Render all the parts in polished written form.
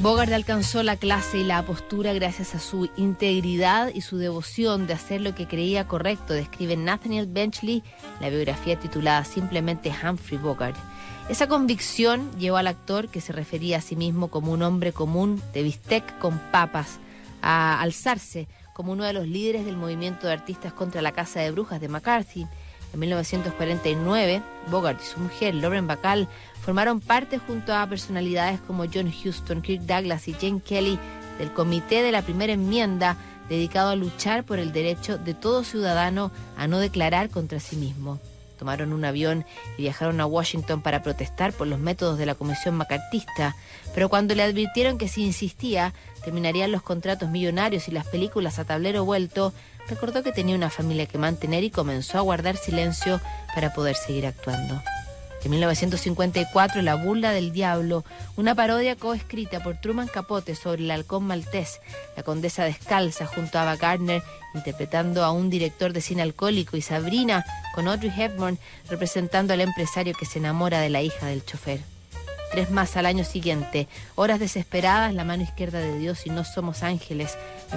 Bogart alcanzó la clase y la postura gracias a su integridad y su devoción de hacer lo que creía correcto, describe Nathaniel Benchley, la biografía titulada simplemente Humphrey Bogart. Esa convicción llevó al actor, que se refería a sí mismo como un hombre común de bistec con papas, a alzarse como uno de los líderes del movimiento de artistas contra la caza de brujas de McCarthy. En 1949, Bogart y su mujer, Lauren Bacall, formaron parte junto a personalidades como John Huston, Kirk Douglas y Jane Kelly del Comité de la Primera Enmienda, dedicado a luchar por el derecho de todo ciudadano a no declarar contra sí mismo. Tomaron un avión y viajaron a Washington para protestar por los métodos de la Comisión Macartista, pero cuando le advirtieron que si insistía, terminarían los contratos millonarios y las películas a tablero vuelto, recordó que tenía una familia que mantener y comenzó a guardar silencio para poder seguir actuando. En 1954, La Burla del Diablo, una parodia coescrita por Truman Capote sobre el halcón maltés, la condesa descalza junto a Ava Gardner interpretando a un director de cine alcohólico, y Sabrina con Audrey Hepburn representando al empresario que se enamora de la hija del chofer. 3 más al año siguiente, Horas desesperadas, La mano izquierda de Dios y No somos ángeles. En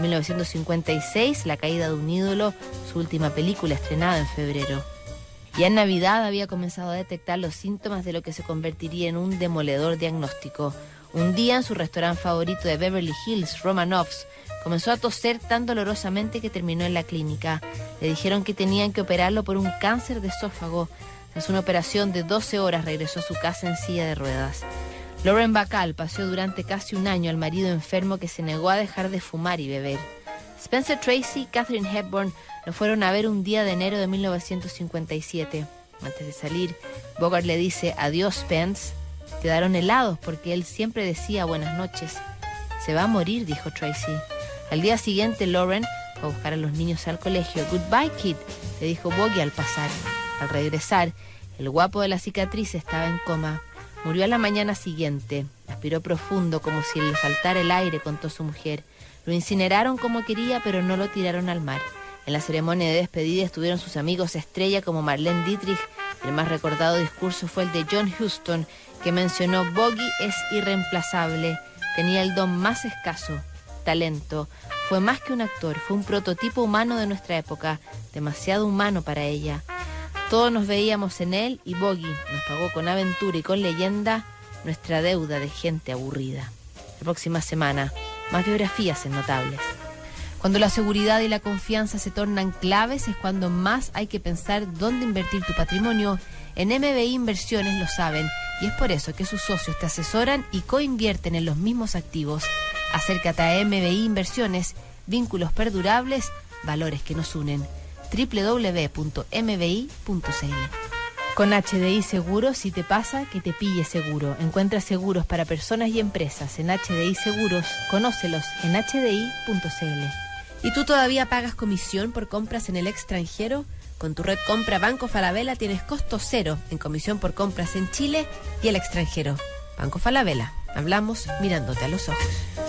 1956, La caída de un ídolo, su última película estrenada en febrero. Ya en Navidad había comenzado a detectar los síntomas de lo que se convertiría en un demoledor diagnóstico. Un día en su restaurante favorito de Beverly Hills, Romanoff's, comenzó a toser tan dolorosamente que terminó en la clínica. Le dijeron que tenían que operarlo por un cáncer de esófago. Tras una operación de 12 horas regresó a su casa en silla de ruedas. Lauren Bacall paseó durante casi un año al marido enfermo que se negó a dejar de fumar y beber. Spencer Tracy y Katharine Hepburn lo fueron a ver un día de enero de 1957. Antes de salir, Bogart le dice adiós, Spence. Quedaron helados porque él siempre decía buenas noches. Se va a morir, dijo Tracy. Al día siguiente, Lauren fue a buscar a los niños al colegio. Goodbye, kid, le dijo Boggy al pasar. Al regresar, el guapo de la cicatriz estaba en coma. Murió a la mañana siguiente. Aspiró profundo, como si le faltara el aire, contó su mujer. Lo incineraron como quería, pero no lo tiraron al mar. En la ceremonia de despedida estuvieron sus amigos estrella como Marlene Dietrich. El más recordado discurso fue el de John Huston, que mencionó: Boggy es irreemplazable, tenía el don más escaso, talento. Fue más que un actor, fue un prototipo humano de nuestra época, demasiado humano para ella. Todos nos veíamos en él y Boggy nos pagó con aventura y con leyenda nuestra deuda de gente aburrida. La próxima semana, más biografías en Notables. Cuando la seguridad y la confianza se tornan claves es cuando más hay que pensar dónde invertir tu patrimonio. En MBI Inversiones lo saben y es por eso que sus socios te asesoran y coinvierten en los mismos activos. Acércate a MBI Inversiones, vínculos perdurables, valores que nos unen. www.mbi.cl. Con HDI Seguros, si te pasa, que te pille seguro. Encuentra seguros para personas y empresas en HDI Seguros. Conócelos en hdi.cl. ¿Y tú todavía pagas comisión por compras en el extranjero? Con tu red Compra Banco Falabella tienes costo cero en comisión por compras en Chile y el extranjero. Banco Falabella. Hablamos mirándote a los ojos.